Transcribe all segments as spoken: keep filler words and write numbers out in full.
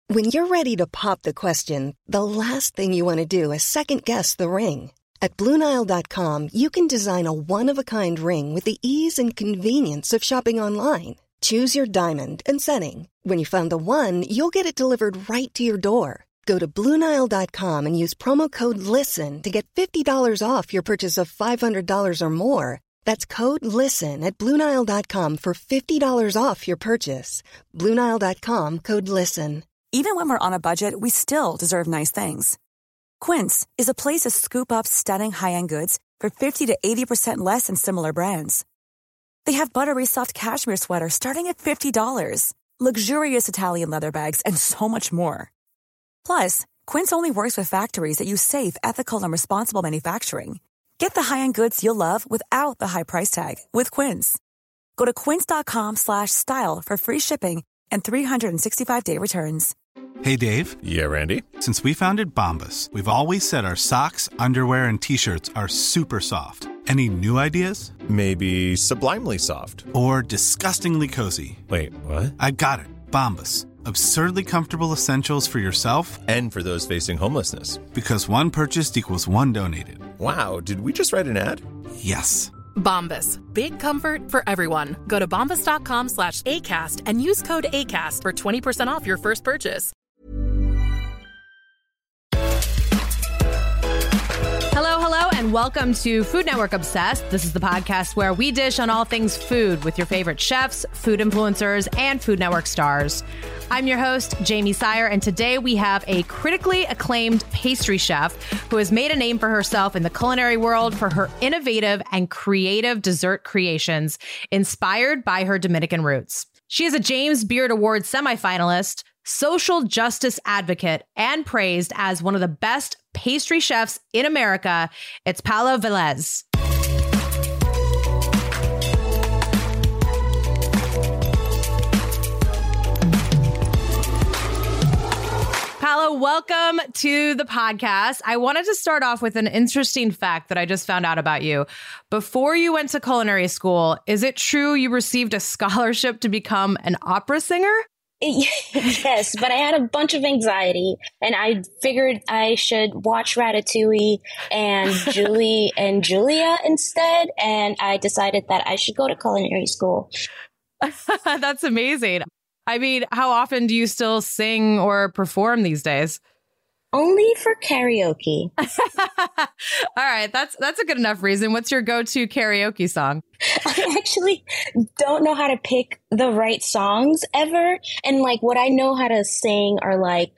When you're ready to pop the question, the last thing you want to do is second-guess the ring. At Blue Nile dot com, you can design a one-of-a-kind ring with the ease and convenience of shopping online. Choose your diamond and setting. When you find the one, you'll get it delivered right to your door. Go to Blue Nile dot com and use promo code LISTEN to get fifty dollars off your purchase of five hundred dollars or more. That's code LISTEN at Blue Nile dot com for fifty dollars off your purchase. Blue Nile dot com, code LISTEN. Even when we're on a budget, we still deserve nice things. Quince is a place to scoop up stunning high-end goods for fifty to eighty percent less than similar brands. They have buttery soft cashmere sweaters starting at fifty dollars, luxurious Italian leather bags, and so much more. Plus, Quince only works with factories that use safe, ethical, and responsible manufacturing. Get the high-end goods you'll love without the high price tag with Quince. Go to quince dot com slash style for free shipping and three sixty-five day returns. Hey, Dave. Yeah, Randy. Since we founded Bombas, we've always said our socks, underwear, and T-shirts are super soft. Any new ideas? Maybe sublimely soft. Or disgustingly cozy. Wait, what? I got it. Bombas. Absurdly comfortable essentials for yourself and for those facing homelessness. Because one purchased equals one donated. Wow, did we just write an ad? Yes. Bombas. Big comfort for everyone. Go to bombas dot com slash ACAST and use code ACAST for twenty percent off your first purchase. Hello, hello, and welcome to Food Network Obsessed. This is the podcast where we dish on all things food with your favorite chefs, food influencers, and Food Network stars. I'm your host, Jamie Sire, and today we have a critically acclaimed pastry chef who has made a name for herself in the culinary world for her innovative and creative dessert creations inspired by her Dominican roots. She is a James Beard Award semifinalist, social justice advocate, and praised as one of the best pastry chefs in America. It's Paola Velez. Paola, welcome to the podcast. I wanted to start off with an interesting fact that I just found out about you. Before you went to culinary school, is it true you received a scholarship to become an opera singer? Yes, but I had a bunch of anxiety and I figured I should watch Ratatouille and Julie and Julia instead. And I decided that I should go to culinary school. That's amazing. I mean, how often do you still sing or perform these days? Only for karaoke. All right, that's that's a good enough reason. What's your go-to karaoke song? I actually don't know how to pick the right songs ever. And like what I know how to sing are like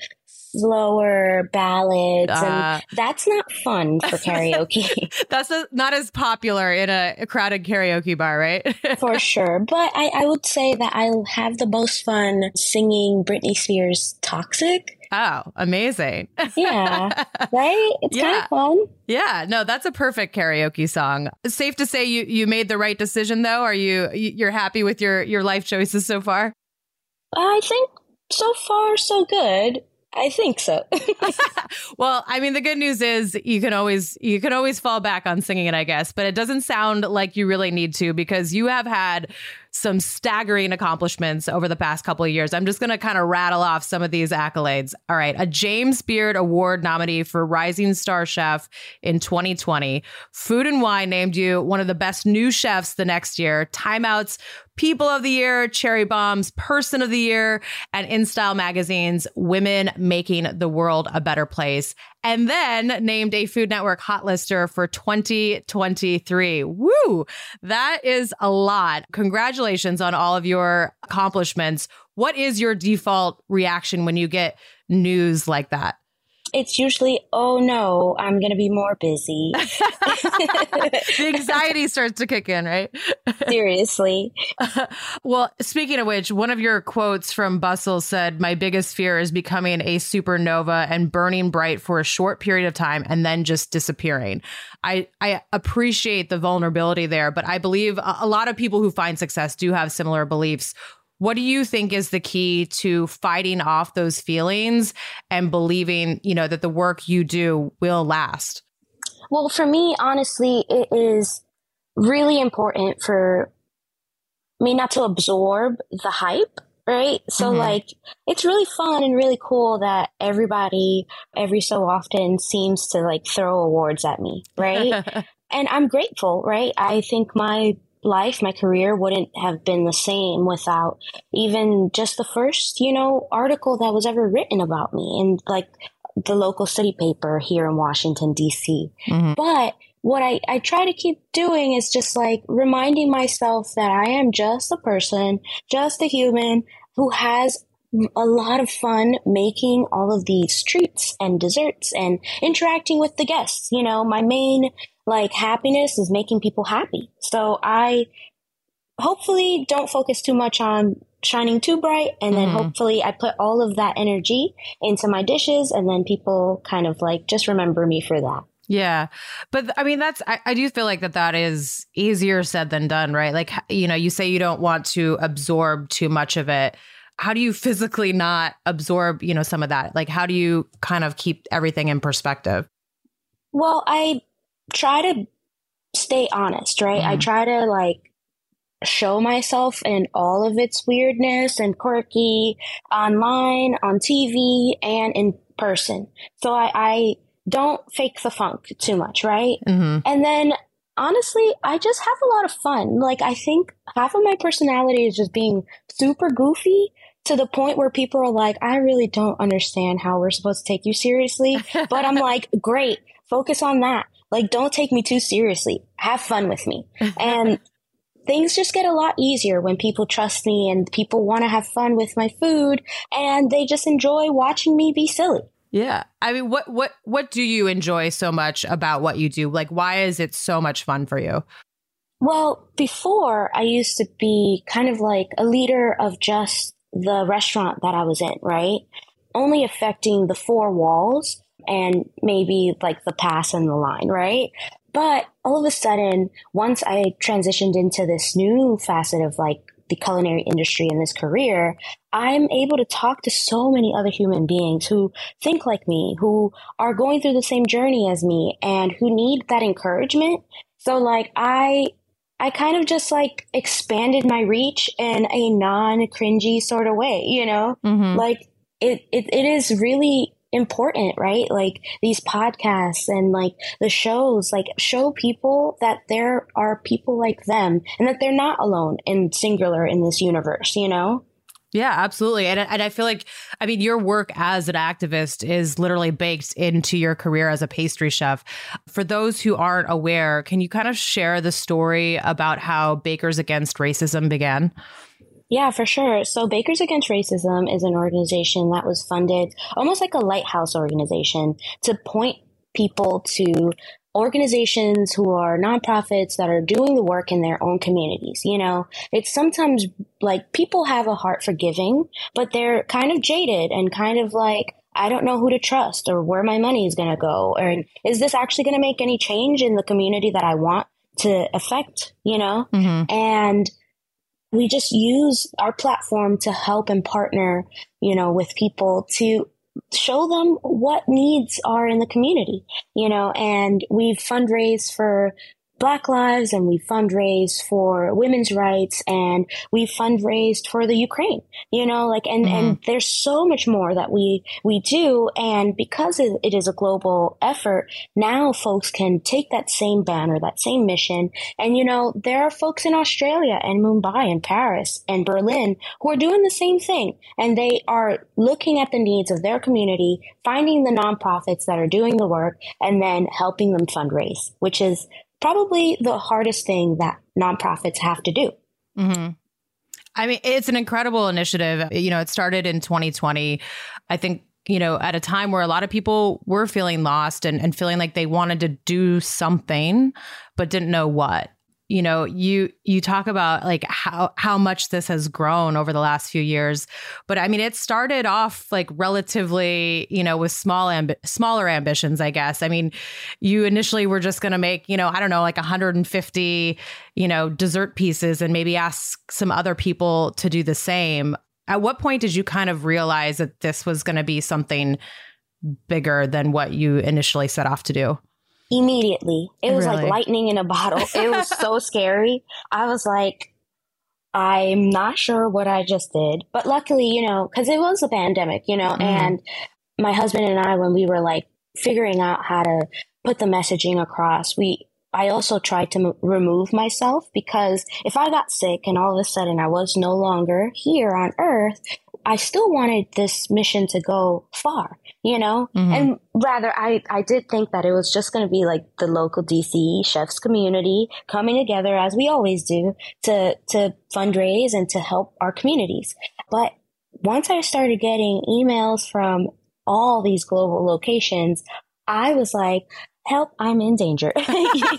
slower ballads. Uh, and that's not fun for karaoke. That's a, not as popular in a, a crowded karaoke bar, right? For sure. But I, I would say that I'll have the most fun singing Britney Spears' Toxic. Oh, amazing. Yeah, right? It's yeah. kind of fun. Yeah, no, that's a perfect karaoke song. It's safe to say you, you made the right decision, though? Are you, you're happy with your, your life choices so far? I think so far, so good. I think so. Well, I mean, the good news is you can always you can always fall back on singing it, I guess. But it doesn't sound like you really need to, because you have had some staggering accomplishments over the past couple of years. I'm just going to kind of rattle off some of these accolades. All right. A James Beard Award nominee for Rising Star Chef in twenty twenty. Food and Wine named you one of the best new chefs the next year. Time Out's People of the Year, Cherry Bomb's Person of the Year, and InStyle Magazine's Women Making the World a Better Place. And then named a Food Network Hot Lister for twenty twenty-three. Woo! That is a lot. Congratulations on all of your accomplishments. What is your default reaction when you get news like that? It's usually, oh no, I'm going to be more busy. The anxiety starts to kick in, right? Seriously. Uh, well, speaking of which, one of your quotes from Bustle said, "My biggest fear is becoming a supernova and burning bright for a short period of time and then just disappearing." I, I appreciate the vulnerability there, but I believe a, a lot of people who find success do have similar beliefs. What do you think is the key to fighting off those feelings and believing, you know, that the work you do will last? Well, for me, honestly, it is really important for me not to absorb the hype right? So Mm-hmm. like, it's really fun and really cool that everybody every so often seems to like throw awards at me, right? And I'm grateful, right? I think my life, my career wouldn't have been the same without even just the first, you know, article that was ever written about me in like the local city paper here in Washington, D C. Mm-hmm. But what I, I try to keep doing is just like reminding myself that I am just a person, just a human who has a lot of fun making all of these treats and desserts and interacting with the guests. You know, my main like happiness is making people happy. So I hopefully don't focus too much on shining too bright. And then Mm-hmm. hopefully I put all of that energy into my dishes, and then people kind of like just remember me for that. Yeah. But I mean, that's, I, I do feel like that that is easier said than done, right? Like, you know, you say you don't want to absorb too much of it. How do you physically not absorb, you know, some of that? Like, how do you kind of keep everything in perspective? Well, I try to stay honest, right? Mm-hmm. I try to like show myself in all of its weirdness and quirky online, on T V, and in person. So I, I don't fake the funk too much, right? Mm-hmm. And then honestly, I just have a lot of fun. Like, I think half of my personality is just being super goofy to the point where people are like, I really don't understand how we're supposed to take you seriously. But I'm like, great, focus on that. Like, don't take me too seriously. Have fun with me. And things just get a lot easier when people trust me and people want to have fun with my food, and they just enjoy watching me be silly. Yeah. I mean, what what what do you enjoy so much about what you do? Like, why is it so much fun for you? Well, before I used to be kind of like a leader of just the restaurant that I was in, right? Only affecting the four walls and maybe like the pass and the line, right? But all of a sudden, once I transitioned into this new facet of like the culinary industry and this career, I'm able to talk to so many other human beings who think like me, who are going through the same journey as me, and who need that encouragement. So like I I kind of just like expanded my reach in a non-cringy sort of way, you know? Mm-hmm. Like it, it it is really important, right? Like these podcasts and like the shows, like show people that there are people like them and that they're not alone and singular in this universe, you know? Yeah, absolutely. And, and I feel like, I mean, your work as an activist is literally baked into your career as a pastry chef. For those who aren't aware, can you kind of share the story about how Bakers Against Racism began? Yeah, for sure. So Bakers Against Racism is an organization that was funded almost like a lighthouse organization to point people to organizations who are nonprofits that are doing the work in their own communities. You know, it's sometimes like people have a heart for giving, but they're kind of jaded and kind of like, I don't know who to trust or where my money is going to go. Or is this actually going to make any change in the community that I want to affect, you know? Mm-hmm. And we just use our platform to help and partner, you know, with people to show them what needs are in the community, you know, and we've fundraised for Black lives, and we fundraised for women's rights, and we fundraised for the Ukraine, you know, like, and, mm-hmm. and there's so much more that we, we do. And because it, it is a global effort, now folks can take that same banner, that same mission. And, you know, there are folks in Australia and Mumbai and Paris and Berlin who are doing the same thing. And they are looking at the needs of their community, finding the nonprofits that are doing the work, and then helping them fundraise, which is probably the hardest thing that nonprofits have to do. Mm-hmm. I mean, it's an incredible initiative. You know, it started in twenty twenty. I think, you know, at a time where a lot of people were feeling lost and, and feeling like they wanted to do something, but didn't know what. You know, you you talk about like how how much this has grown over the last few years. But I mean, it started off like relatively, you know, with small amb- smaller ambitions, I guess. I mean, you initially were just going to make, you know, I don't know, like one hundred fifty, you know, dessert pieces and maybe ask some other people to do the same. At what point did you kind of realize that this was going to be something bigger than what you initially set off to do? Immediately. It was Really? like lightning in a bottle. It was so scary. I was like, I'm not sure what I just did, but luckily, you know, because it was a pandemic, you know, mm. and my husband and I, when we were like figuring out how to put the messaging across, we, I also tried to m- remove myself, because if I got sick and all of a sudden I was no longer here on Earth, I still wanted this mission to go far, you know, mm-hmm. and rather I, I did think that it was just going to be like the local D C chefs community coming together, as we always do, to, to fundraise and to help our communities. But once I started getting emails from all these global locations, I was like, help, I'm in danger. But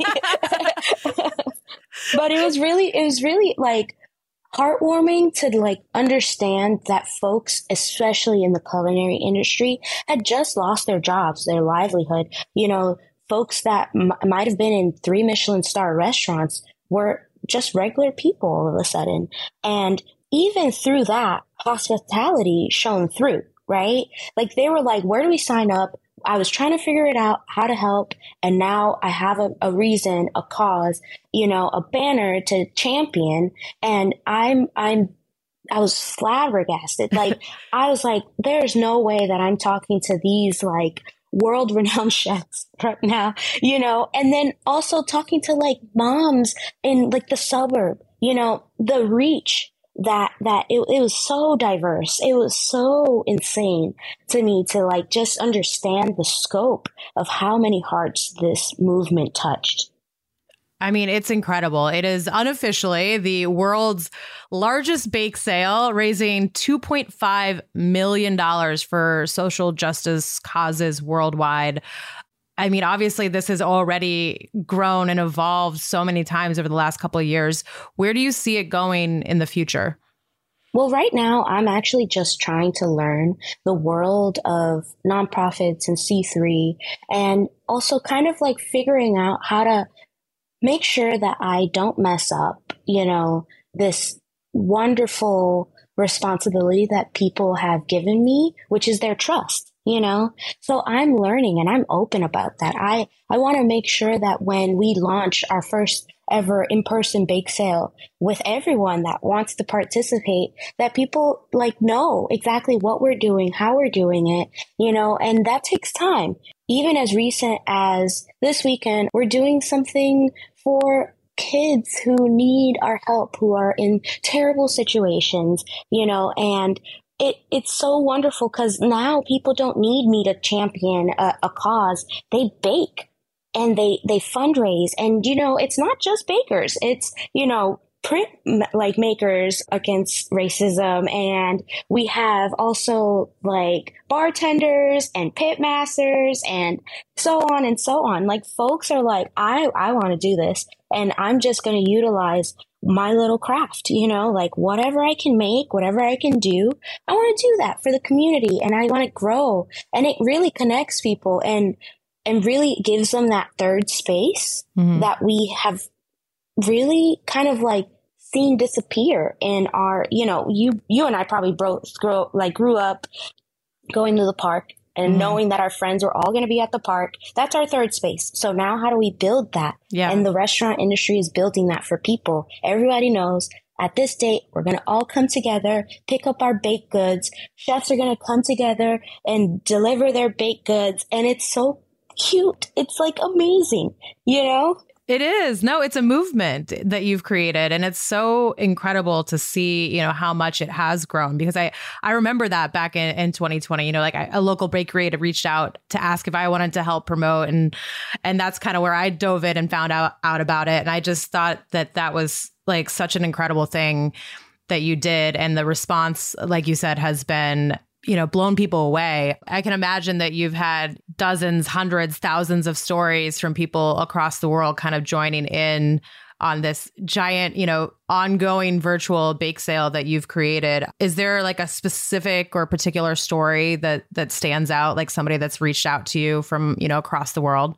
it was really, it was really like heartwarming to like understand that folks, especially in the culinary industry, had just lost their jobs, their livelihood. You know, folks that m- might have been in three Michelin star restaurants were just regular people all of a sudden. And even through that, hospitality shone through, right? Like they were like, where do we sign up? I was trying to figure it out, how to help. And now I have a, a reason, a cause, you know, a banner to champion. And I'm, I'm, I was flabbergasted. Like, I was like, there's no way that I'm talking to these like world renowned chefs right now, you know, and then also talking to like moms in like the suburb, you know, the reach. That, that it, it was so diverse. It was so insane to me to like just understand the scope of how many hearts this movement touched. I mean, it's incredible. It is unofficially the world's largest bake sale, raising two point five million dollars for social justice causes worldwide. I mean, obviously, this has already grown and evolved so many times over the last couple of years. Where do you see it going in the future? Well, right now, I'm actually just trying to learn the world of nonprofits and C three, and also kind of like figuring out how to make sure that I don't mess up, you know, this wonderful responsibility that people have given me, which is their trust. You know, so I'm learning and I'm open about that. I, I want to make sure that when we launch our first ever in-person bake sale with everyone that wants to participate, that people like know exactly what we're doing, how we're doing it, you know, and that takes time. Even as recent as this weekend, we're doing something for kids who need our help, who are in terrible situations, you know, and It, it's so wonderful because now people don't need me to champion a, a cause. They bake and they, they fundraise. And, you know, it's not just bakers. It's, you know, print like makers against racism. And we have also like bartenders and pit masters and so on and so on. Like folks are like, I, I want to do this and I'm just going to utilize my little craft, you know, like whatever I can make, whatever I can do, I want to do that for the community and I want to grow. And it really connects people and, and really gives them that third space mm-hmm. that we have really kind of like seen disappear in our, you know, you, you and I probably broke, grow, like grew up going to the park and mm-hmm. knowing that our friends were all going to be at the park. That's our third space. So now how do we build that? Yeah. And the restaurant industry is building that for people. Everybody knows at this date, we're going to all come together, pick up our baked goods. Chefs are going to come together and deliver their baked goods. And it's so cute. It's like amazing, you know? It is. No, it's a movement that you've created. And it's so incredible to see, you know, how much it has grown, because I, I remember that back in, in twenty twenty, you know, like I, a local bakery had reached out to ask if I wanted to help promote. And, and that's kind of where I dove in and found out, out about it. And I just thought that that was like such an incredible thing that you did. And the response, like you said, has been, you know, blown people away. I can imagine that you've had dozens, hundreds, thousands of stories from people across the world kind of joining in on this giant, you know, ongoing virtual bake sale that you've created. Is there like a specific or particular story that that stands out, like somebody that's reached out to you from, you know, across the world?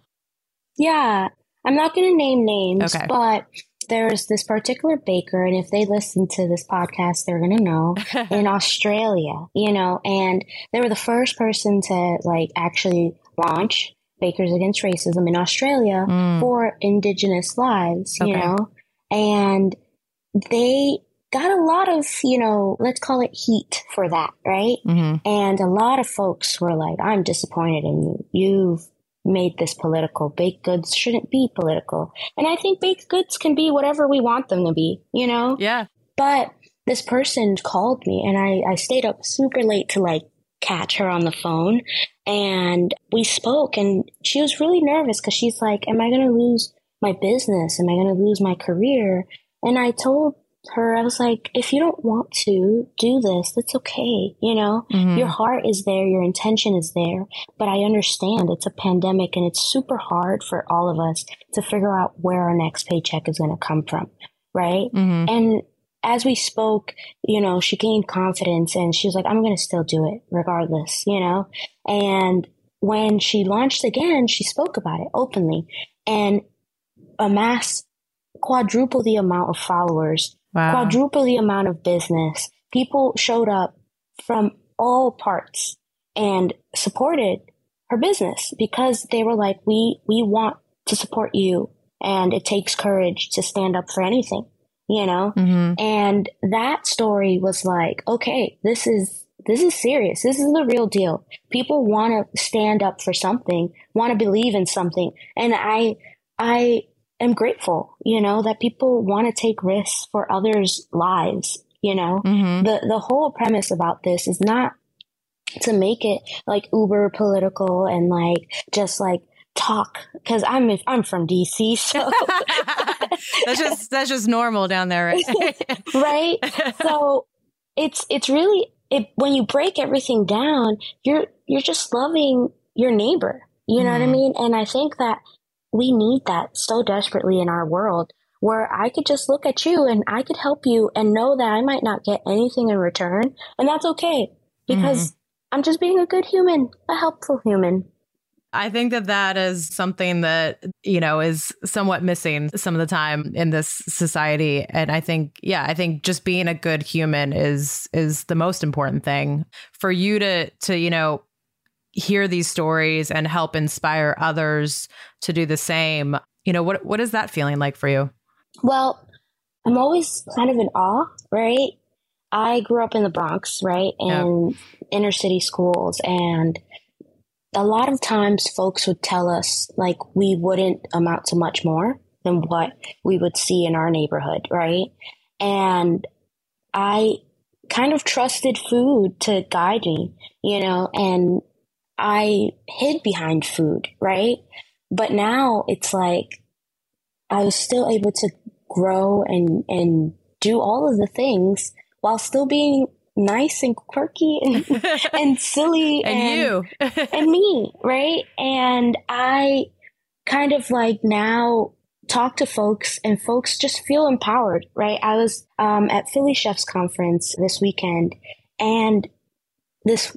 Yeah, I'm not going to name names, okay. but there's this particular baker, and if they listen to this podcast, they're going to know, in Australia, you know, and they were the first person to like actually launch Bakers Against Racism in Australia mm. for Indigenous lives, you okay. know, and they got a lot of, you know, let's call it heat for that, right? Mm-hmm. And a lot of folks were like, I'm disappointed in you. You've made this political. Baked goods shouldn't be political. And I think baked goods can be whatever we want them to be, you know? Yeah. But this person called me and I, I stayed up super late to like catch her on the phone. And we spoke and she was really nervous because she's like, am I going to lose my business? Am I going to lose my career? And I told her, I was like, if you don't want to do this, that's okay. You know, mm-hmm. your heart is there. Your intention is there. But I understand it's a pandemic and it's super hard for all of us to figure out where our next paycheck is going to come from. Right. Mm-hmm. And as we spoke, you know, she gained confidence and she was like, I'm going to still do it regardless, you know. And when she launched again, she spoke about it openly and amassed quadruple the amount of followers. Wow. Quadruple the amount of business. People showed up from all parts and supported her business because they were like, we, we want to support you. And it takes courage to stand up for anything, you know? Mm-hmm. And that story was like, okay, this is, this is serious. This is the real deal. People want to stand up for something, want to believe in something. And I, I, I'm grateful, you know, that people want to take risks for others' lives, you know. Mm-hmm. The the whole premise about this is not to make it like uber political and like just like talk because I'm I'm from D C, so that's just that's just normal down there, right? Right. So it's it's really it when you break everything down, you're you're just loving your neighbor. You know mm-hmm. what I mean? And I think that we need that so desperately in our world where I could just look at you and I could help you and know that I might not get anything in return. And that's okay because mm-hmm. I'm just being a good human, a helpful human. I think that that is something that, you know, is somewhat missing some of the time in this society. And I think, yeah, I think just being a good human is is the most important thing for you to, to, you know, hear these stories and help inspire others to do the same. You know, what what is that feeling like for you? Well, I'm always kind of in awe, right? I grew up in the Bronx, right? And yep. inner city schools. And a lot of times folks would tell us like we wouldn't amount to much more than what we would see in our neighborhood, right? And I kind of trusted food to guide me, you know, and I hid behind food, right? But now it's like I was still able to grow and, and do all of the things while still being nice and quirky and, and silly and, and you and me, right? And I kind of like now talk to folks and folks just feel empowered, right? I was um, at Philly Chefs Conference this weekend and this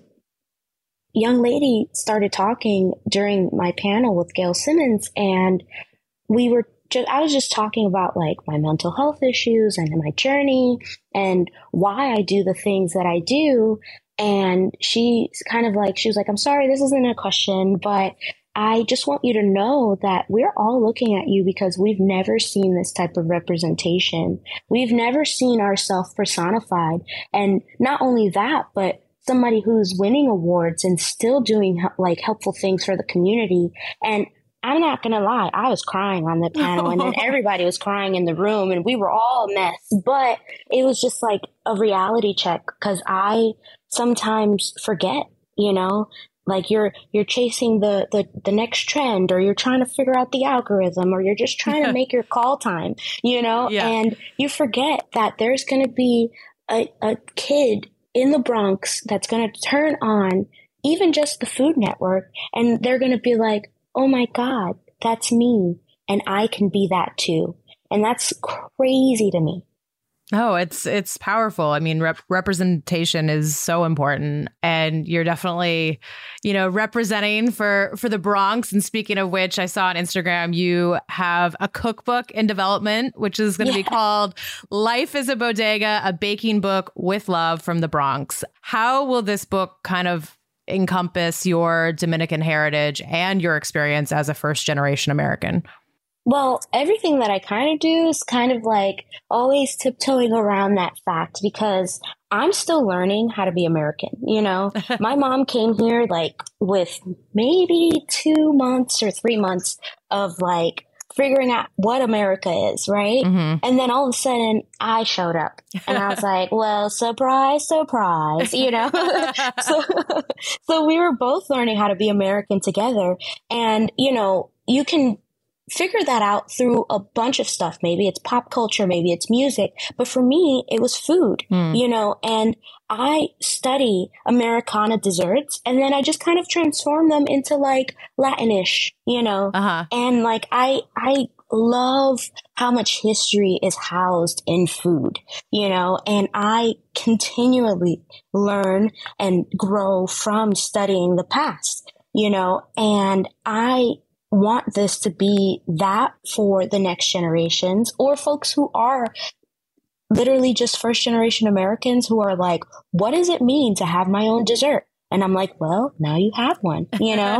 young lady started talking during my panel with Gail Simmons, and we were just, I was just talking about like my mental health issues and my journey and why I do the things that I do. And she's kind of like, she was like, I'm sorry, this isn't a question, but I just want you to know that we're all looking at you because we've never seen this type of representation. We've never seen ourselves personified. And not only that, but somebody who's winning awards and still doing like helpful things for the community. And I'm not going to lie, I was crying on the panel and then everybody was crying in the room and we were all a mess. But it was just like a reality check because I sometimes forget, you know, like you're you're chasing the, the, the next trend or you're trying to figure out the algorithm or you're just trying to make your call time, you know, yeah. and you forget that there's going to be a, a kid in the Bronx that's going to turn on even just the Food Network and they're going to be like, oh my God, that's me. And I can be that too. And that's crazy to me. Oh, it's it's powerful. I mean, rep- representation is so important. And you're definitely, you know, representing for for the Bronx. And speaking of which, I saw on Instagram, you have a cookbook in development, which is going to yeah. be called Life is a Bodega, a baking book with love from the Bronx. How will this book kind of encompass your Dominican heritage and your experience as a first generation American? Well, everything that I kind of do is kind of like always tiptoeing around that fact because I'm still learning how to be American. You know, my mom came here like with maybe two months or three months of like figuring out what America is, right? Mm-hmm. And then all of a sudden I showed up and I was like, well, surprise, surprise, you know? so, so we were both learning how to be American together. And, you know, you can figure that out through a bunch of stuff. Maybe it's pop culture, maybe it's music. But for me, it was food, mm. you know, and I study Americana desserts and then I just kind of transform them into like Latinish, you know, uh-huh. and like I, I love how much history is housed in food, you know, and I continually learn and grow from studying the past, you know, and I want this to be that for the next generations or folks who are literally just first generation Americans who are like, what does it mean to have my own dessert? And I'm like, well, now you have one, you know,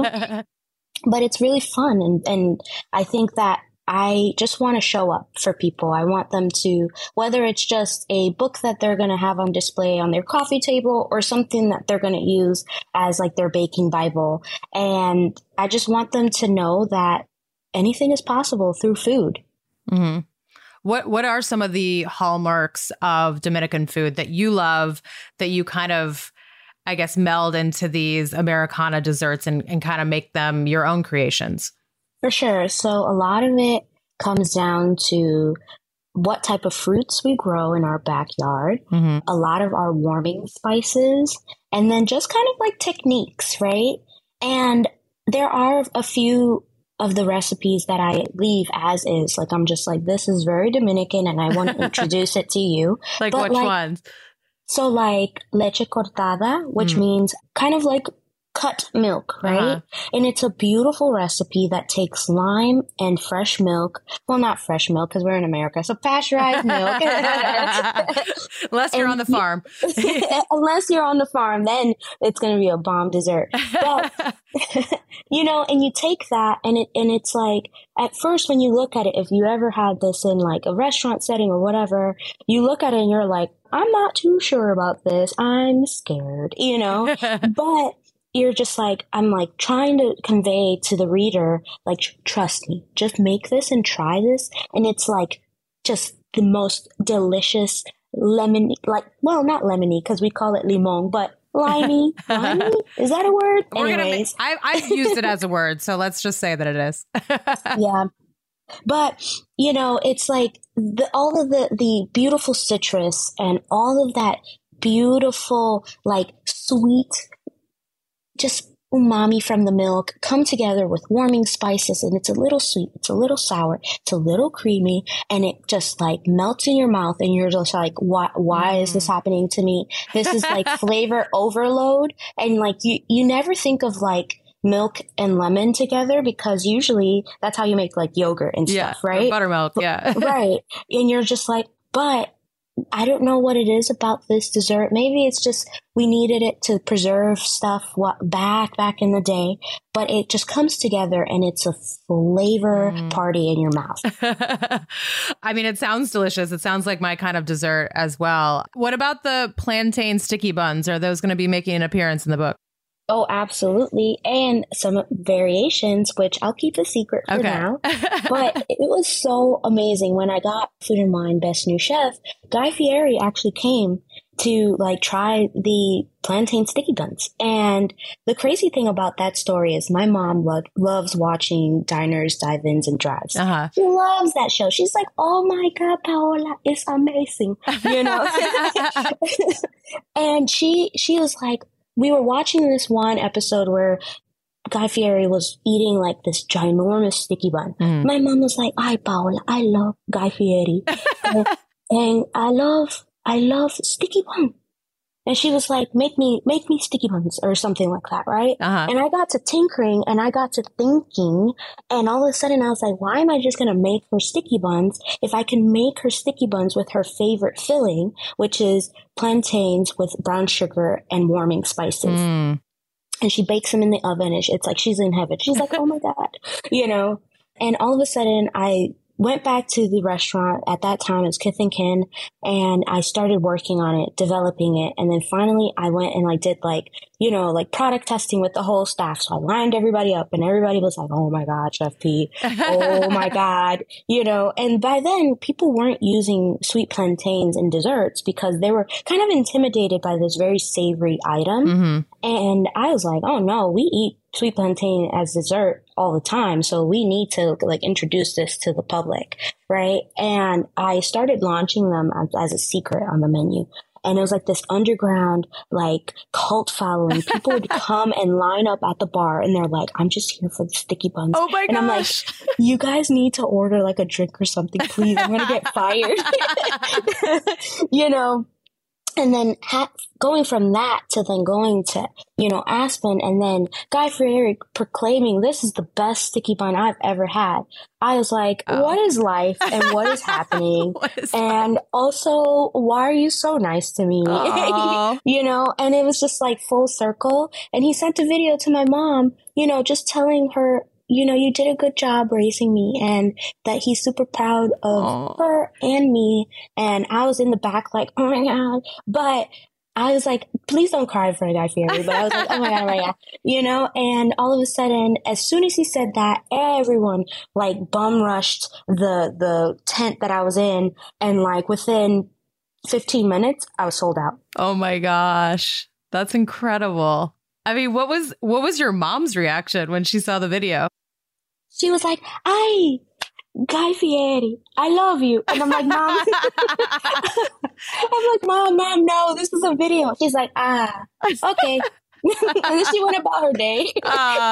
but it's really fun. And, and I think that I just want to show up for people. I want them to, whether it's just a book that they're going to have on display on their coffee table or something that they're going to use as like their baking Bible. And I just want them to know that anything is possible through food. Mm-hmm. What what are some of the hallmarks of Dominican food that you love, that you kind of, I guess, meld into these Americana desserts and, and kind of make them your own creations? For sure. So a lot of it comes down to what type of fruits we grow in our backyard, mm-hmm. a lot of our warming spices, and then just kind of like techniques, right? And there are a few of the recipes that I leave as is. Like, I'm just like, this is very Dominican and I want to introduce it to you. Like but which like, ones? So like leche cortada, which mm. means kind of like cut milk, right? Uh-huh. And it's a beautiful recipe that takes lime and fresh milk. Well, not fresh milk because we're in America, so pasteurized milk. Unless you're and, on the farm. Unless you're on the farm, then it's going to be a bomb dessert. But, you know, and you take that and it and it's like, at first when you look at it, if you ever had this in like a restaurant setting or whatever, you look at it and you're like, I'm not too sure about this. I'm scared, you know? But you're just like, I'm like trying to convey to the reader, like, trust me, just make this and try this. And it's like just the most delicious lemon, like, well, not lemony because we call it limon, but limey. Limey? Is that a word? We're Anyways. Gonna make, I, I've used it as a word, so let's just say that it is. Yeah. But, you know, it's like the, all of the, the beautiful citrus and all of that beautiful, like, sweet, just umami from the milk come together with warming spices, and it's a little sweet, it's a little sour, it's a little creamy, and it just like melts in your mouth and you're just like, why, why mm. is this happening to me? This is like flavor overload. And like, you, you never think of like milk and lemon together because usually that's how you make like yogurt and yeah, stuff, right? Buttermilk. Yeah. Right. And you're just like, but I don't know what it is about this dessert. Maybe it's just we needed it to preserve stuff what, back, back in the day. But it just comes together and it's a flavor mm. party in your mouth. I mean, it sounds delicious. It sounds like my kind of dessert as well. What about the plantain sticky buns? Are those going to be making an appearance in the book? Oh, absolutely. And some variations, which I'll keep a secret for okay. now. But it was so amazing. When I got Food and Wine Best New Chef, Guy Fieri actually came to like try the plantain sticky buns. And the crazy thing about that story is my mom lo- loves watching diners, dive-ins, and drives. Uh-huh. She loves that show. She's like, oh my God, Paola, it's amazing. You know? And she she was like, we were watching this one episode where Guy Fieri was eating like this ginormous sticky bun. Mm. My mom was like, "Ay, Paola, I love Guy Fieri, and, and I love, I love sticky bun." And she was like, "Make me, make me sticky buns," or something like that, right? Uh-huh. And I got to tinkering, and I got to thinking, and all of a sudden I was like, "Why am I just gonna make her sticky buns if I can make her sticky buns with her favorite filling, which is plantains with brown sugar and warming spices?" Mm. And she bakes them in the oven, and it's like she's in heaven. She's like, "Oh my God," you know. And all of a sudden, I went back to the restaurant. At that time, it was Kith and Kin, and I started working on it, developing it. And then finally, I went and like did like, you know, like product testing with the whole staff. So I lined everybody up, and everybody was like, oh my God, Chef P. Oh my God. You know, and by then, people weren't using sweet plantains in desserts because they were kind of intimidated by this very savory item. Mm-hmm. And I was like, oh no, we eat sweet plantain as dessert all the time. So we need to like introduce this to the public. Right. And I started launching them as, as a secret on the menu. And it was like this underground, like cult following. People would come and line up at the bar and they're like, I'm just here for the sticky buns. Oh my gosh. And I'm like, you guys need to order like a drink or something, please. I'm going to get fired. You know? And then ha- going from that to then going to, you know, Aspen, and then Guy Fieri proclaiming this is the best sticky bun I've ever had. I was like, oh. What is life and what is happening? What is and life? Also, why are you so nice to me? You know, and it was just like full circle. And he sent a video to my mom, you know, just telling her, you know, you did a good job raising me, and that he's super proud of Aww. Her and me. And I was in the back like, oh my God. But I was like, please don't cry in front of Guy Fieri. But I was like, oh my God, oh my God. You know, and all of a sudden, as soon as he said that, everyone like bum rushed the, the tent that I was in. And like within fifteen minutes, I was sold out. Oh my gosh. That's incredible. I mean, what was what was your mom's reaction when she saw the video? She was like, "Ay, Guy Fieri, I love you." And I'm like, "Mom," I'm like, "Mom, Mom, no, this is a video." She's like, "Ah, okay." And then she went about her day. uh,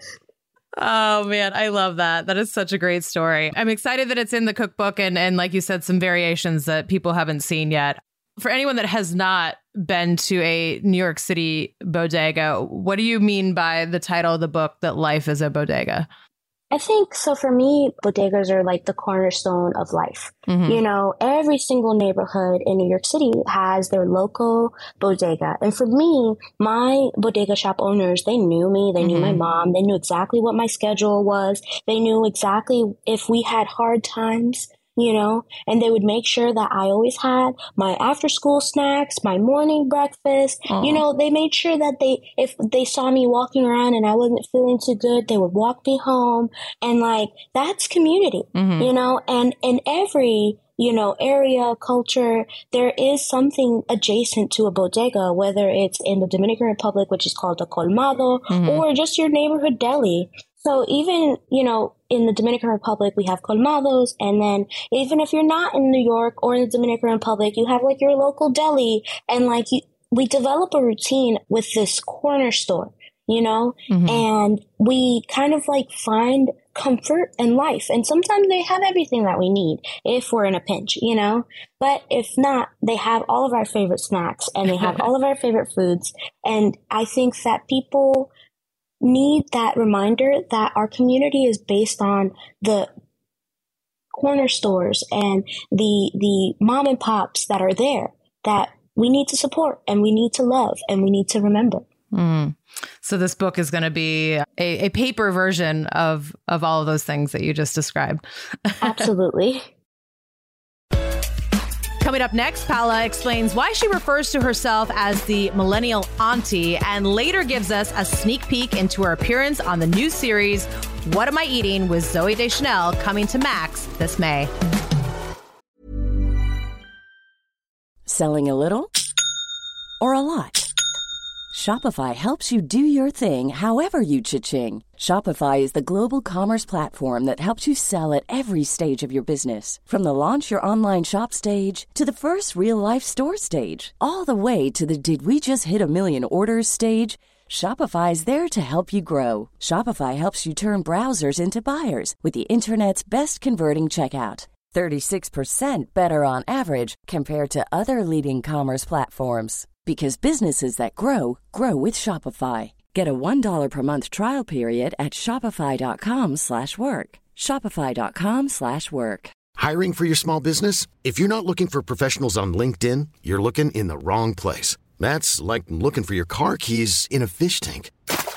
oh man, I love that. That is such a great story. I'm excited that it's in the cookbook, and and like you said, some variations that people haven't seen yet. For anyone that has not been to a New York City bodega, what do you mean by the title of the book, that life is a bodega? I think, so for me, bodegas are like the cornerstone of life. Mm-hmm. You know, every single neighborhood in New York City has their local bodega. And for me, my bodega shop owners, they knew me. They mm-hmm. knew my mom. They knew exactly what my schedule was. They knew exactly if we had hard times. You know, and they would make sure that I always had my after school snacks, my morning breakfast. Aww. You know, they made sure that they, if they saw me walking around and I wasn't feeling too good, they would walk me home. And like, that's community, mm-hmm. you know, and in every, you know, area, culture, there is something adjacent to a bodega, whether it's in the Dominican Republic, which is called a colmado, mm-hmm. or just your neighborhood deli. So even, you know, in the Dominican Republic, we have colmados. And then even if you're not in New York or in the Dominican Republic, you have like your local deli. And like you, we develop a routine with this corner store, you know, mm-hmm. and we kind of like find comfort in life. And sometimes they have everything that we need if we're in a pinch, you know, but if not, they have all of our favorite snacks and they have all of our favorite foods. And I think that people need that reminder that our community is based on the corner stores and the the mom and pops that are there, that we need to support and we need to love and we need to remember. Mm. So this book is going to be a, a paper version of of all of those things that you just described. Absolutely. Coming up next, Paola explains why she refers to herself as the millennial auntie, and later gives us a sneak peek into her appearance on the new series, What Am I Eating with Zooey Deschanel, coming to Max this May. Selling a little or a lot? Shopify helps you do your thing however you cha-ching. Shopify is the global commerce platform that helps you sell at every stage of your business. From the launch your online shop stage to the first real-life store stage, all the way to the did we just hit a million orders stage. Shopify is there to help you grow. Shopify helps you turn browsers into buyers with the internet's best converting checkout. thirty-six percent better on average compared to other leading commerce platforms. Because businesses that grow, grow with Shopify. Get a one dollar per month trial period at shopify.com slash work. Shopify.com slash work. Hiring for your small business? If you're not looking for professionals on LinkedIn, you're looking in the wrong place. That's like looking for your car keys in a fish tank.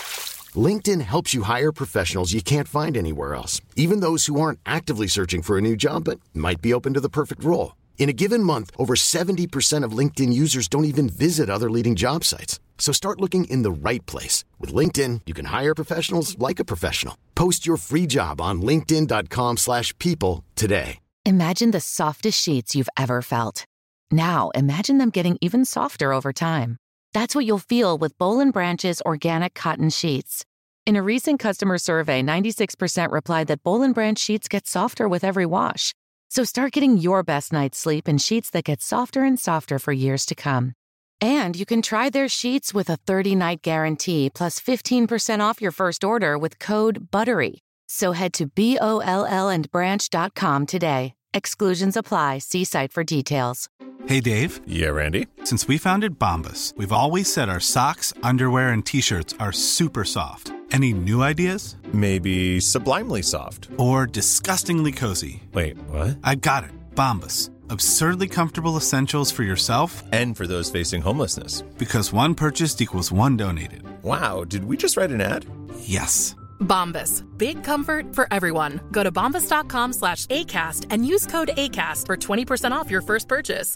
LinkedIn helps you hire professionals you can't find anywhere else, even those who aren't actively searching for a new job but might be open to the perfect role. In a given month, over seventy percent of LinkedIn users don't even visit other leading job sites. So start looking in the right place. With LinkedIn, you can hire professionals like a professional. Post your free job on linkedin.com slash people today. Imagine the softest sheets you've ever felt. Now imagine them getting even softer over time. That's what you'll feel with Boll and Branch's organic cotton sheets. In a recent customer survey, ninety-six percent replied that Boll and Branch sheets get softer with every wash. So start getting your best night's sleep in sheets that get softer and softer for years to come. And you can try their sheets with a thirty-night guarantee plus fifteen percent off your first order with code BUTTERY. So head to B O L L and branch dot com today. Exclusions apply. See site for details. Hey, Dave. Yeah, Randy. Since we founded Bombas, we've always said our socks, underwear, and T-shirts are super soft. Any new ideas? Maybe sublimely soft. Or disgustingly cozy. Wait, what? I got it. Bombas. Absurdly comfortable essentials for yourself and for those facing homelessness. Because one purchased equals one donated. Wow, did we just write an ad? Yes. Bombas. Big comfort for everyone. Go to bombas.com slash ACAST and use code ACAST for twenty percent off your first purchase.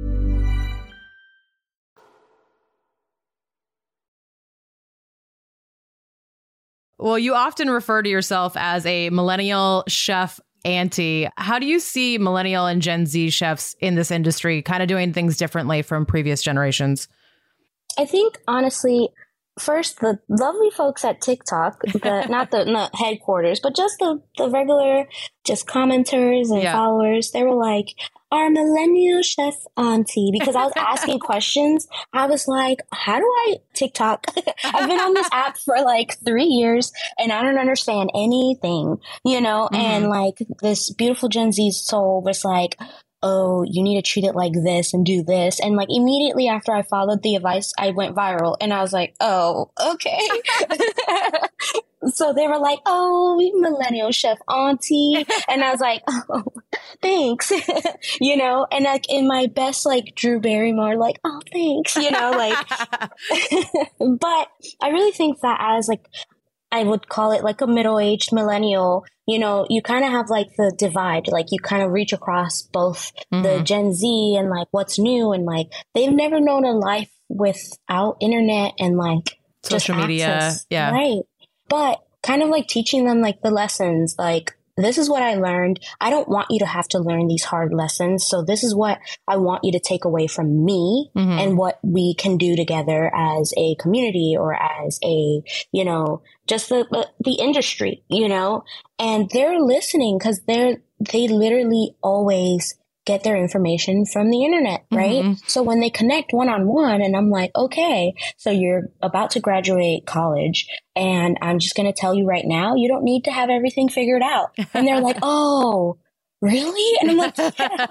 Well, you often refer to yourself as a millennial chef auntie. How do you see millennial and Gen Z chefs in this industry kind of doing things differently from previous generations? I think, honestly, first, the lovely folks at TikTok, the, not the not headquarters, but just the, the regular, just commenters and yeah. followers, they were like, our millennial chef auntie, because I was asking questions. I was like, how do I TikTok? I've been on this app for like three years and I don't understand anything, you know? Mm-hmm. And like this beautiful Gen Z soul was like, oh, you need to treat it like this and do this. And like immediately after I followed the advice, I went viral and I was like, oh, okay. So they were like, oh, millennial chef auntie. And I was like, oh, thanks. You know, and like in my best, like Drew Barrymore, like, oh, thanks, you know, like, but I really think that as like, I would call it like a middle-aged millennial, you know, you kind of have like the divide, like you kind of reach across both mm-hmm. the Gen Z and like what's new and like they've never known a life without internet and like social just media. Access, yeah. Right. But kind of like teaching them like the lessons, like this is what I learned. I don't want you to have to learn these hard lessons. So this is what I want you to take away from me mm-hmm. and what we can do together as a community or as a, you know, just the, the industry, you know, and they're listening because they're, they literally always get their information from the internet, right? Mm-hmm. So when they connect one-on-one and I'm like, okay, so you're about to graduate college and I'm just going to tell you right now, you don't need to have everything figured out. And they're like, oh, really? And I'm like, yeah.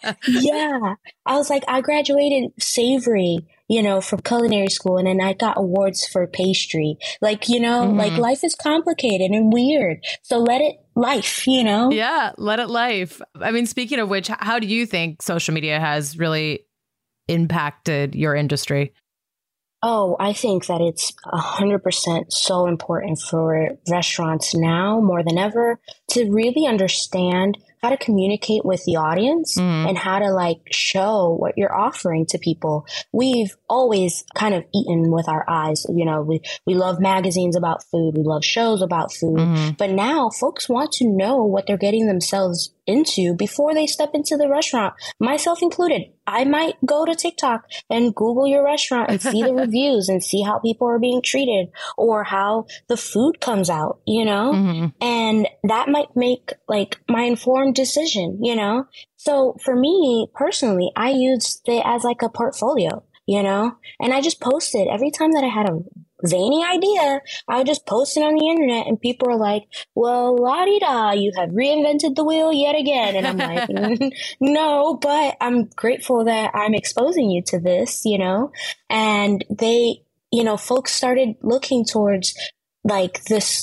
yeah. I was like, I graduated savory, you know, from culinary school. And then I got awards for pastry. Like, you know, mm-hmm. like life is complicated and weird. So let it life, you know? Yeah, let it life. I mean, speaking of which, how do you think social media has really impacted your industry? Oh, I think that it's one hundred percent so important for restaurants now more than ever to really understand how to communicate with the audience mm. and how to like show what you're offering to people. We've always kind of eaten with our eyes. You know, we, we love magazines about food. We love shows about food. Mm-hmm. But now folks want to know what they're getting themselves into before they step into the restaurant, myself included. I might go to TikTok and Google your restaurant and see the reviews and see how people are being treated or how the food comes out, you know, mm-hmm. and that might make like my informed decision, you know. So for me personally, I used it as like a portfolio, you know, and I just posted every time that I had a zany idea. I would just post it on the internet and people are like, well, la-di-da, you have reinvented the wheel yet again. And I'm like, mm, no, but I'm grateful that I'm exposing you to this, you know, and they, you know, folks started looking towards like this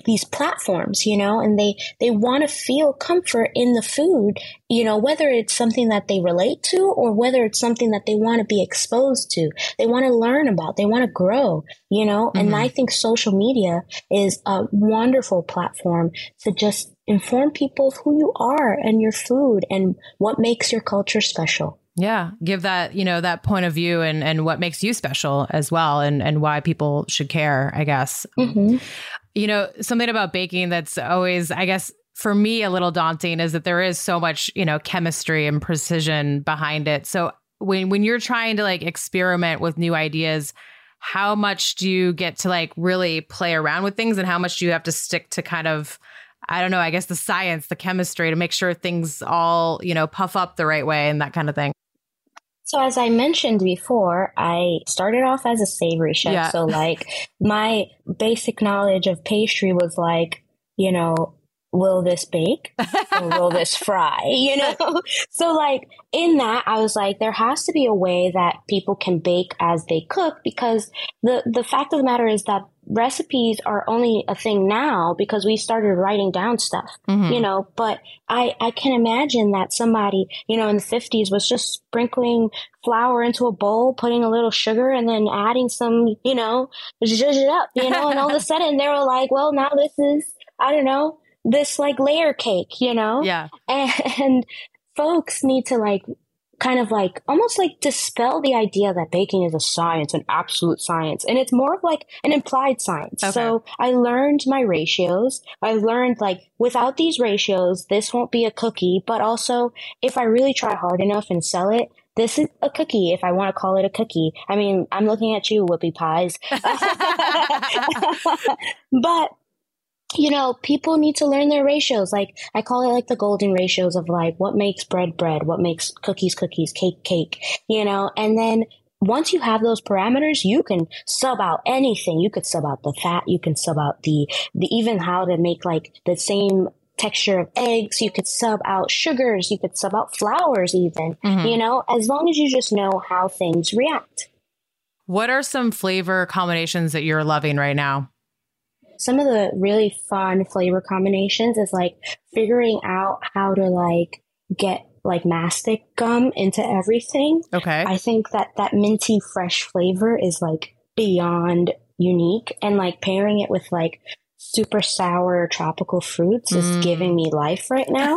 these platforms, you know, and they, they want to feel comfort in the food, you know, whether it's something that they relate to or whether it's something that they want to be exposed to, they want to learn about, they want to grow, you know, mm-hmm. and I think social media is a wonderful platform to just inform people of who you are and your food and what makes your culture special. Yeah. Give that, you know, that point of view and, and what makes you special as well and, and why people should care, I guess. Mm-hmm. You know, something about baking that's always, I guess, for me, a little daunting is that there is so much, you know, chemistry and precision behind it. So when, when you're trying to like experiment with new ideas, how much do you get to like really play around with things and how much do you have to stick to kind of, I don't know, I guess the science, the chemistry to make sure things all, you know, puff up the right way and that kind of thing? So as I mentioned before, I started off as a savory chef. Yeah. So like my basic knowledge of pastry was like, you know, will this bake or will this fry, you know? So like in that, I was like, there has to be a way that people can bake as they cook because the, the fact of the matter is that recipes are only a thing now because we started writing down stuff, mm-hmm. you know, but I, I can imagine that somebody, you know, in the fifties was just sprinkling flour into a bowl, putting a little sugar and then adding some, you know, zhuzh it up, you know, and all of a sudden they were like, well, now this is, I don't know, this like layer cake, you know? Yeah. And, and folks need to like kind of like almost like dispel the idea that baking is a science, an absolute science. And it's more of like an implied science. Okay. So I learned my ratios. I learned like without these ratios, this won't be a cookie. But also if I really try hard enough and sell it, this is a cookie if I want to call it a cookie. I mean, I'm looking at you, whoopie pies. But you know, people need to learn their ratios. Like I call it like the golden ratios of like what makes bread bread, what makes cookies cookies, cake cake, you know, and then once you have those parameters, you can sub out anything. You could sub out the fat. You can sub out the, the even how to make like the same texture of eggs. You could sub out sugars. You could sub out flours even, mm-hmm. you know, as long as you just know how things react. What are some flavor combinations that you're loving right now? Some of the really fun flavor combinations is like figuring out how to like get like mastic gum into everything. Okay. I think that that minty fresh flavor is like beyond unique, and like pairing it with like super sour tropical fruits mm. is giving me life right now.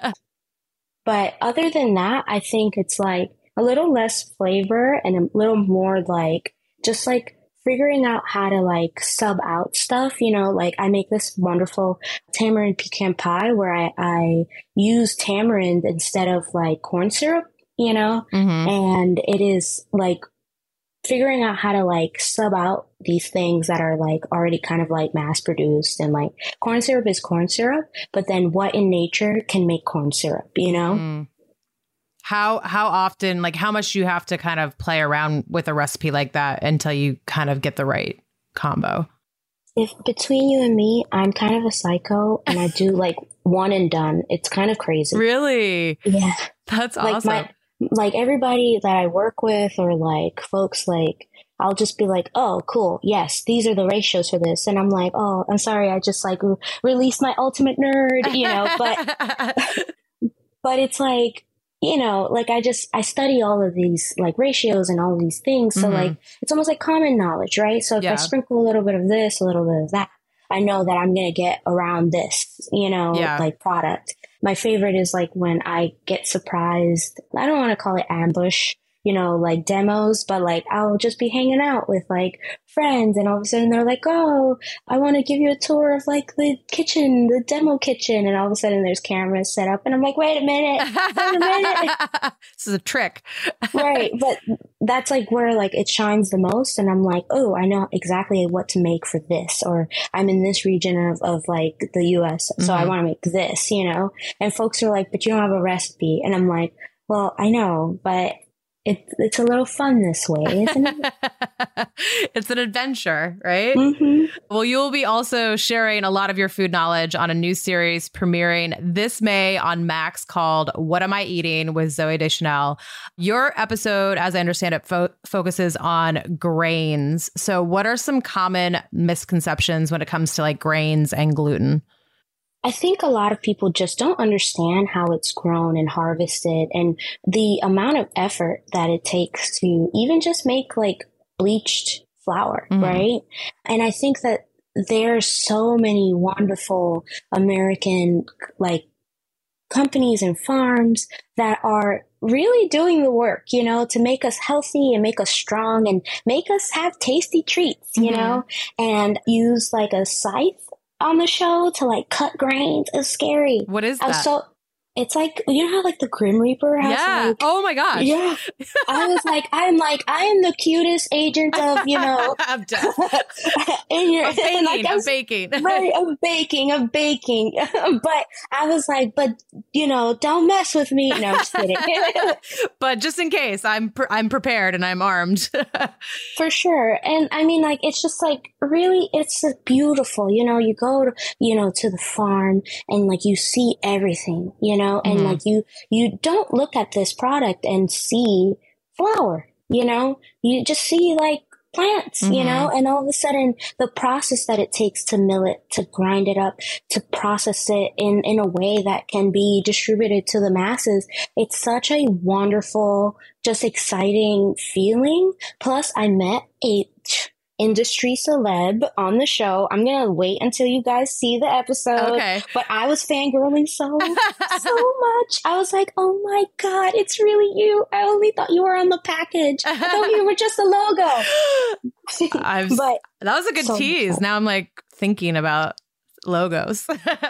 But other than that, I think it's like a little less flavor and a little more like just like figuring out how to like sub out stuff, you know, like I make this wonderful tamarind pecan pie where I, I use tamarind instead of like corn syrup, you know, mm-hmm. and it is like figuring out how to like sub out these things that are like already kind of like mass produced, and like corn syrup is corn syrup, but then what in nature can make corn syrup, you know? Mm. How how often, like how much do you have to kind of play around with a recipe like that until you kind of get the right combo? If between you and me, I'm kind of a psycho and I do like one and done. It's kind of crazy. Really? Yeah. That's like awesome. My, like everybody that I work with or like folks, like I'll just be like, oh, cool. Yes, these are the ratios for this. And I'm like, oh, I'm sorry. I just like re- released my ultimate nerd, you know, but, but it's like, you know, like I just, I study all of these like ratios and all of these things. So mm-hmm. like, it's almost like common knowledge, right? So if yeah. I sprinkle a little bit of this, a little bit of that, I know that I'm going to get around this, you know, yeah. like product. My favorite is like when I get surprised. I don't want to call it ambush, you know, like demos, but like I'll just be hanging out with like friends and all of a sudden they're like, oh, I want to give you a tour of like the kitchen, the demo kitchen. And all of a sudden there's cameras set up and I'm like, wait a minute, wait a minute. This is a trick. Right. But that's like where like it shines the most. And I'm like, oh, I know exactly what to make for this. Or I'm in this region of, of like the U S. So mm-hmm. I want to make this, you know, and folks are like, but you don't have a recipe. And I'm like, well, I know, but It's it's a little fun this way, isn't it? It's an adventure, right? Mm-hmm. Well, you'll be also sharing a lot of your food knowledge on a new series premiering this May on Max called What Am I Eating with Zooey Deschanel. Your episode, as I understand it, fo- focuses on grains. So what are some common misconceptions when it comes to like grains and gluten? I think a lot of people just don't understand how it's grown and harvested and the amount of effort that it takes to even just make like bleached flour, mm-hmm. right? And I think that there's so many wonderful American like companies and farms that are really doing the work, you know, to make us healthy and make us strong and make us have tasty treats, you mm-hmm. know, and use like a scythe on the show to like cut grains. It's scary. What is I was that? So it's like, you know how like the Grim Reaper has yeah. like, oh my gosh. Yeah. I was like, I'm like, I am the cutest agent of, you know, of death. in your, of baking, like, of baking. Right, of baking, of baking. But I was like, but, you know, don't mess with me. No, I'm just kidding. But just in case, I'm pre- I'm prepared and I'm armed. For sure. And I mean, like, it's just like, really, it's beautiful. You know, you go to, you know, to the farm and like you see everything, you know, and mm-hmm. like you, you don't look at this product and see flour, you know, you just see like plants, mm-hmm. you know, and all of a sudden the process that it takes to mill it, to grind it up, to process it in, in a way that can be distributed to the masses. It's such a wonderful, just exciting feeling. Plus I met a industry celeb on the show. I'm going to wait until you guys see the episode. Okay. But I was fangirling so, so much. I was like, oh my God, it's really you. I only thought you were on the package. I thought you were just a logo. I've, but that was a good so tease. Cool. Now I'm like thinking about logos.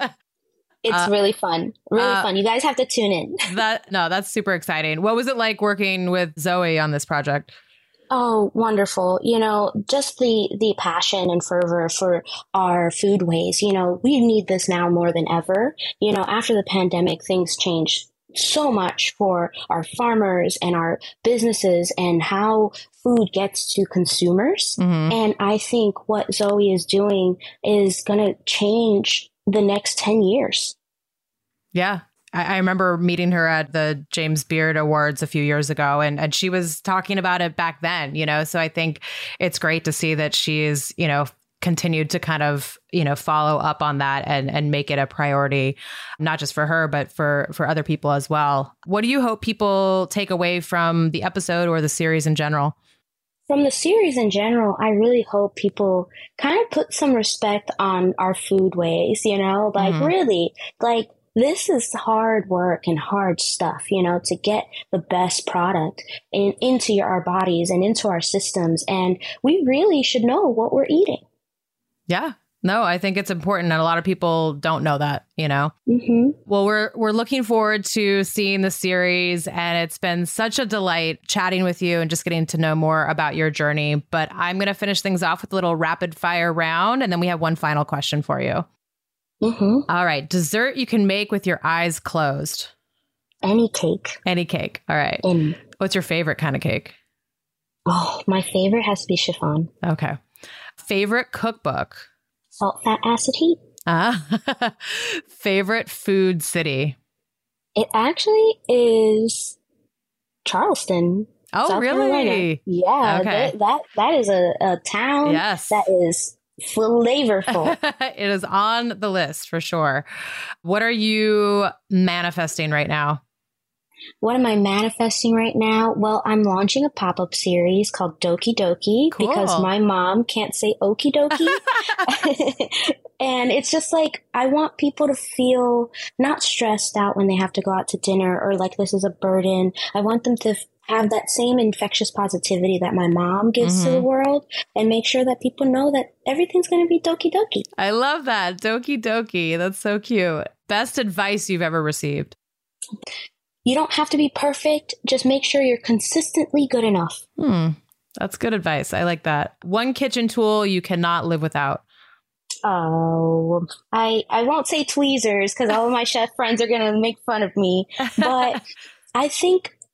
It's uh, really fun. Really uh, fun. You guys have to tune in. that No, that's super exciting. What was it like working with Zooey on this project? Oh, wonderful. You know, just the, the passion and fervor for our foodways. You know, we need this now more than ever. You know, after the pandemic, things changed so much for our farmers and our businesses and how food gets to consumers. Mm-hmm. And I think what Zooey is doing is going to change the next ten years. Yeah. I remember meeting her at the James Beard Awards a few years ago, and, and she was talking about it back then, you know, so I think it's great to see that she's, you know, continued to kind of, you know, follow up on that and, and make it a priority, not just for her, but for, for other people as well. What do you hope people take away from the episode or the series in general? From the series in general, I really hope people kind of put some respect on our foodways, you know, like mm-hmm. really, like, this is hard work and hard stuff, you know, to get the best product in, into your, our bodies and into our systems. And we really should know what we're eating. Yeah. No, I think it's important. And a lot of people don't know that, you know. Mm-hmm. Well, we're we're looking forward to seeing the series. And it's been such a delight chatting with you and just getting to know more about your journey. But I'm going to finish things off with a little rapid fire round. And then we have one final question for you. Mm-hmm. All right. Dessert you can make with your eyes closed. Any cake. Any cake. All right. Any. What's your favorite kind of cake? Oh, my favorite has to be chiffon. Okay. Favorite cookbook? Salt, Fat, Acid, Heat. Ah. Favorite food city? It actually is Charleston. Oh, South really? Carolina. Yeah. Okay. That, that, that is a, a town yes. that is flavorful. It is on the list for sure. What are you manifesting right now? What am I manifesting right now? Well, I'm launching a pop-up series called Doki Doki cool. because my mom can't say okie dokie. And it's just like, I want people to feel not stressed out when they have to go out to dinner or like this is a burden. I want them to have that same infectious positivity that my mom gives mm-hmm. to the world and make sure that people know that everything's going to be doki doki. I love that. Doki doki. That's so cute. Best advice you've ever received? You don't have to be perfect. Just make sure you're consistently good enough. Hmm. That's good advice. I like that. One kitchen tool you cannot live without. Oh, I, I won't say tweezers because all of my chef friends are going to make fun of me. But I think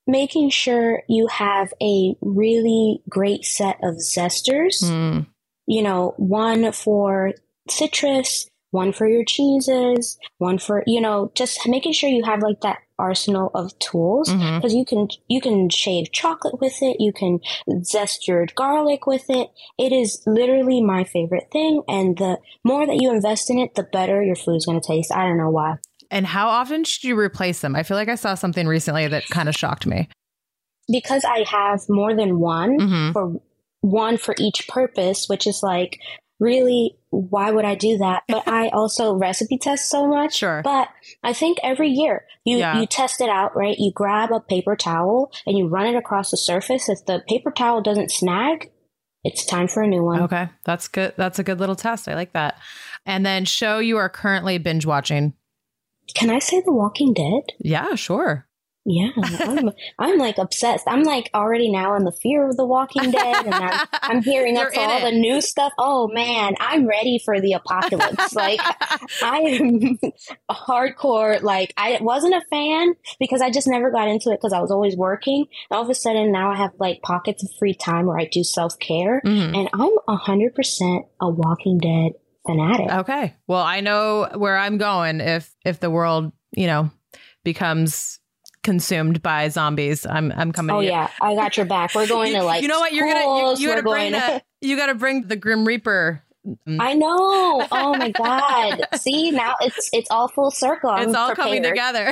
making sure you have a really great set of zesters. Mm. You know, one for citrus, one for your cheeses, one for, you know, just making sure you have like that arsenal of tools, because mm-hmm. you can you can shave chocolate with it, you can zest your garlic with it. It is literally my favorite thing, and the more that you invest in it, the better your food is going to taste. I don't know why. And how often should you replace them? I feel like I saw something recently that kind of shocked me. Because I have more than one mm-hmm. for one for each purpose, which is like, really, why would I do that? But I also recipe test so much. Sure. But I think every year you, yeah. you test it out, right? You grab a paper towel and you run it across the surface. If the paper towel doesn't snag, it's time for a new one. Okay. That's good. That's a good little test. I like that. And then show you are currently binge watching. Can I say The Walking Dead? Yeah, sure. Yeah, I'm, I'm like obsessed. I'm like already now in the fear of The Walking Dead, and I'm, I'm gearing up for all it. the new stuff. Oh man, I'm ready for the apocalypse. Like I am hardcore. Like I wasn't a fan because I just never got into it because I was always working. All of a sudden now I have like pockets of free time where I do self-care, mm-hmm. and I'm a hundred percent a Walking Dead fanatic. Okay, well I know where I'm going if if the world, you know, becomes consumed by zombies. I'm I'm coming. Oh to you. yeah, I got your back. We're going to like. You know what? You're schools. gonna you, you gotta bring to... the you gotta bring the Grim Reaper. I know. Oh my God. See, now it's it's all full circle. I'm it's all prepared. coming together.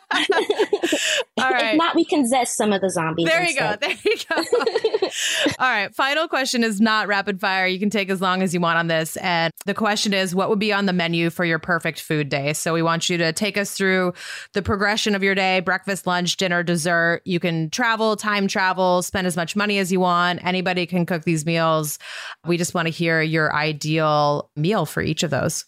All right. If not, we can zest some of the zombies. There instead. you go. There you go. All right. Final question is not rapid fire. You can take as long as you want on this. And the question is, what would be on the menu for your perfect food day? So we want you to take us through the progression of your day: breakfast, lunch, dinner, dessert. You can travel, time travel, spend as much money as you want. Anybody can cook these meals. We just want to hear your ideal meal for each of those.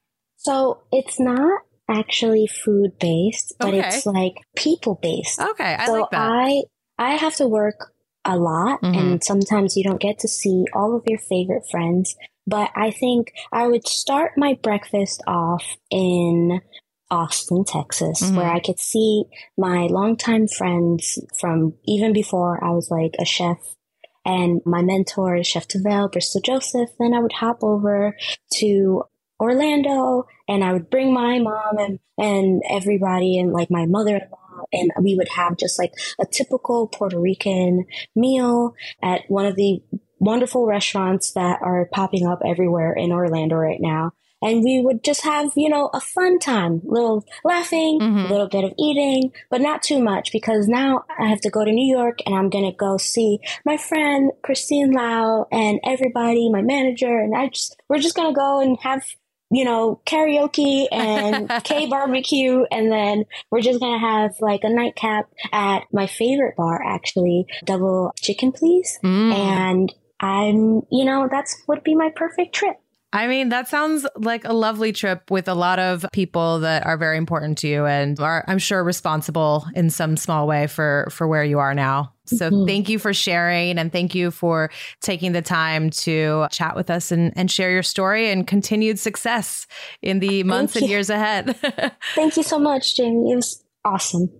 So it's not actually food based, but okay. it's like people based. Okay, I so like that. I I have to work a lot, mm-hmm. and sometimes you don't get to see all of your favorite friends. But I think I would start my breakfast off in Austin, Texas, mm-hmm. where I could see my longtime friends from even before I was like a chef. And my mentor is Chef Tavel, Bristol Joseph. Then I would hop over to Orlando, and I would bring my mom and, and everybody, and like my mother-in-law, and we would have just like a typical Puerto Rican meal at one of the wonderful restaurants that are popping up everywhere in Orlando right now. And we would just have, you know, a fun time, little laughing, mm-hmm. a little bit of eating, but not too much, because now I have to go to New York and I'm going to go see my friend Christine Lau and everybody, my manager. And I just, we're just going to go and have, you know, karaoke and K barbecue. And then we're just going to have like a nightcap at my favorite bar, actually, Double Chicken Please. Mm. And I'm, you know, that's would be my perfect trip. I mean, that sounds like a lovely trip with a lot of people that are very important to you and are, I'm sure, responsible in some small way for, for where you are now. So mm-hmm. thank you for sharing, and thank you for taking the time to chat with us and, and share your story and continued success in the months and years ahead. Thank you so much, Jamie. It was awesome.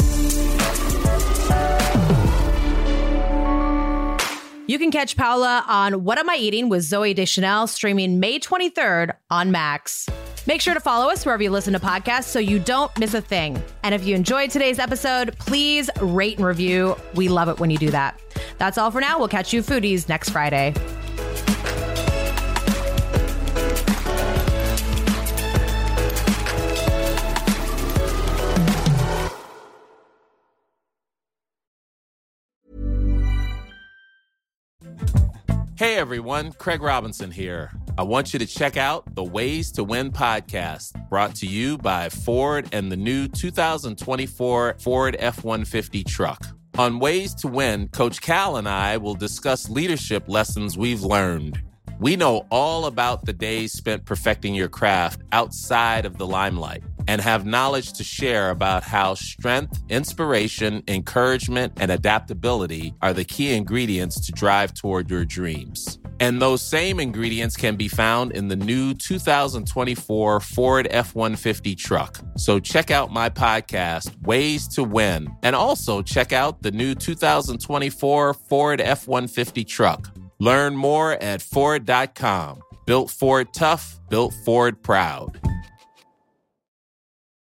You can catch Paula on What Am I Eating with Zooey Deschanel, streaming May twenty-third on Max. Make sure to follow us wherever you listen to podcasts so you don't miss a thing. And if you enjoyed today's episode, please rate and review. We love it when you do that. That's all for now. We'll catch you foodies next Friday. Hey everyone, Craig Robinson here. I want you to check out the Ways to Win podcast, brought to you by Ford and the new two thousand twenty-four Ford F one fifty truck. On Ways to Win, Coach Cal and I will discuss leadership lessons we've learned. We know all about the days spent perfecting your craft outside of the limelight, and have knowledge to share about how strength, inspiration, encouragement, and adaptability are the key ingredients to drive toward your dreams. And those same ingredients can be found in the new two thousand twenty-four Ford F one fifty truck. So check out my podcast, Ways to Win, and also check out the new two thousand twenty-four Ford F one fifty truck. Learn more at Ford dot com. Built Ford tough, built Ford proud.